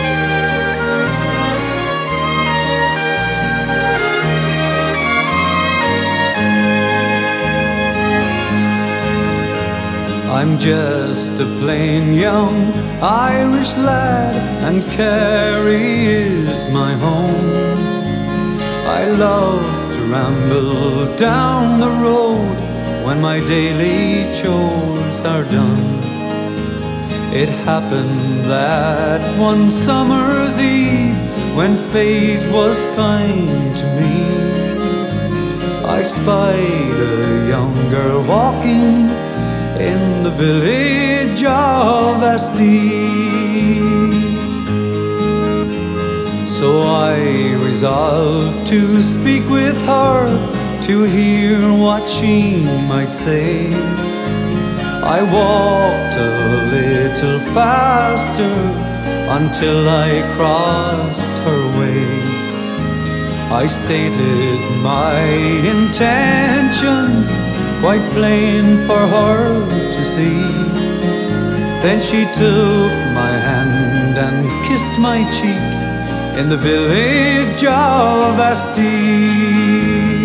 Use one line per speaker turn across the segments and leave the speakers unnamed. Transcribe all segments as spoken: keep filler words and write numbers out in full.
I'm just a plain young Irish lad, and Kerry is my home. I love to ramble down the road when my daily chores are done. It happened that one summer's eve, when fate was kind to me, I spied a young girl walking in the village of Asti. So I resolved to speak with her, to hear what she might say. I walked a little faster until I crossed her way. I stated my intentions, quite plain for her to see. Then she took my hand and kissed my cheek in the village of Asti.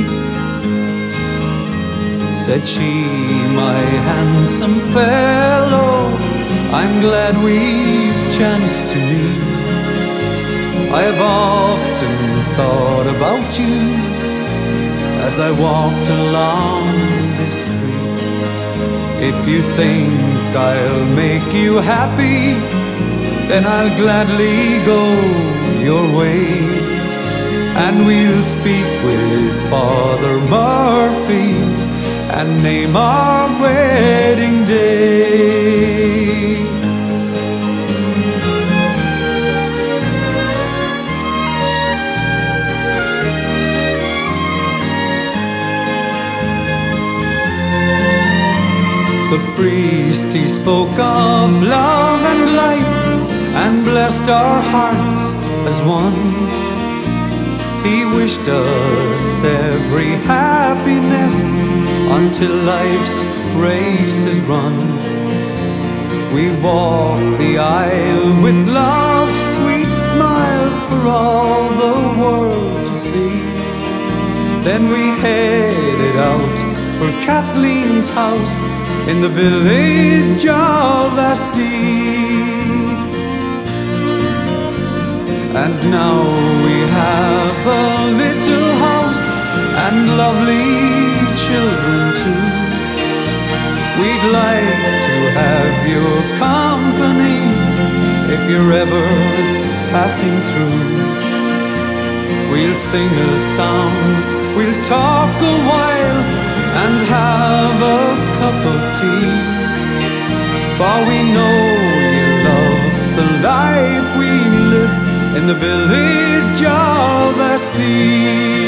Said she, my handsome fellow, I'm glad we've chanced to meet. I have often thought about you as I walked along this street. If you think I'll make you happy, then I'll gladly go your way, and we'll speak with Father Murphy and name our wedding day. The priest, he spoke of love and life, and blessed our hearts as one. He wished us every happiness until life's race is run. We walk the aisle with love's sweet smile for all the world to see. Then we headed out for Kathleen's house in the village of Asti. And now we have a little house and lovely children too. We'd like to have your company if you're ever passing through. We'll sing a song, we'll talk a while, and have a cup of tea. For we know you love the life we live in the village of Asti.